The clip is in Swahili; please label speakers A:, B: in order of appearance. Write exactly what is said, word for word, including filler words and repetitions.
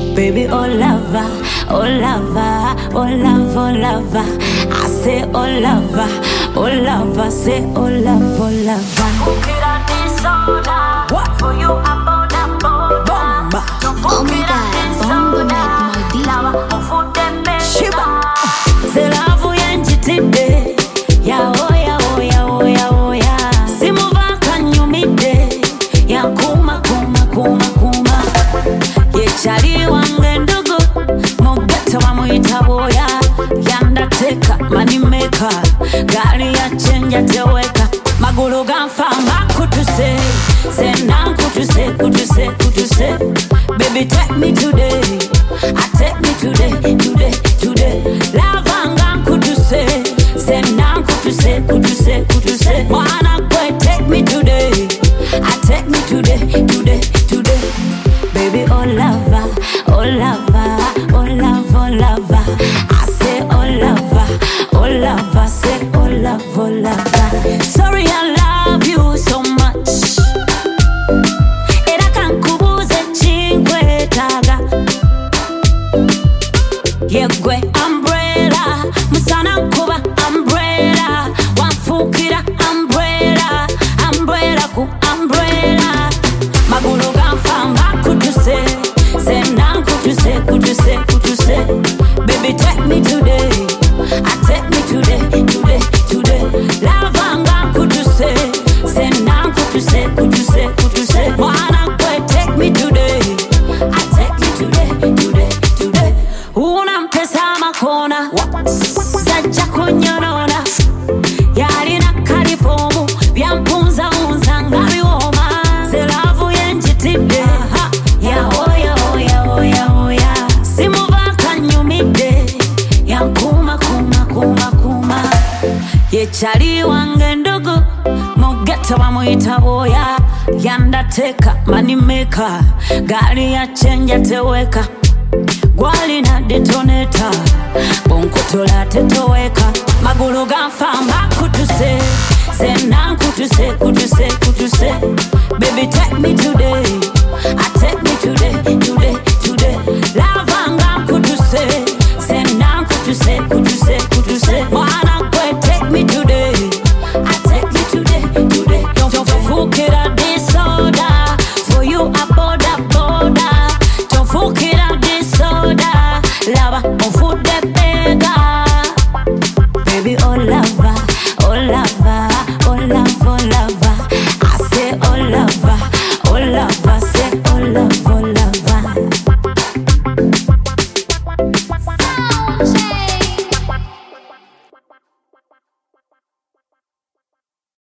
A: Baby, oh lover, oh lover, oh love, oh lover. I say oh lover, oh lover, say oh love, oh lover.
B: Ukira disorder,
A: What?
B: for you I'm born and born.
A: Bomba.
C: Oh my God, Bongo Night, my dear.
B: Lawa ufude mega.
A: Shiba. Say love yenji today. Ya oh ya oh ya oh ya oh ya. Simuva kanyumide. Ya kuma kuma kuma kuma. Yechali wange ndugu. Mugeta wa muita boya. Yanda teka money maker. Gari ya chenja teweka. Magulu ganfa makutuse. Say now kutuse kutuse kutuse. Baby take me today. I take me today today today. Lavanga kutuse. Say now kutuse kutuse kutuse. Wanna go take me today. I take me today today today. Baby oh lover, oh lover, oh love, oh lover. I say oh lover, oh lover, say oh love, oh lover. Sorry I love you so much. Era kankubuze chingwe taga. Yegwe umbrella, musana kuba umbrella. Wafukira umbrella, umbrella ku umbrella. Magulu ganfanga kutuse. Say now kutuse, kutuse, kutuse. Baby take me today. I take me today, today, today. Lavanga kutuse. Say now kutuse, kutuse, kutuse. Wanna go take me today. I take me today, today, today. Una mpesa makona. Zaja kunyorona. Yarina karifomu. Vyampunza unza ngabiwoma. Say love yenji today. Ya oya oya oya oya. Simuva kanyumide. Ya kuma kuma kuma kuma. Yechali wange ndugu. Mugeta wa muita boya. Yanda teka money maker. Gari ya chenja teweka. Gwali na detonator. Bonkutola tetoweka. Magulu ganfa makutuse. Say now kutuse kutuse kutuse. Baby take me today. I take me today.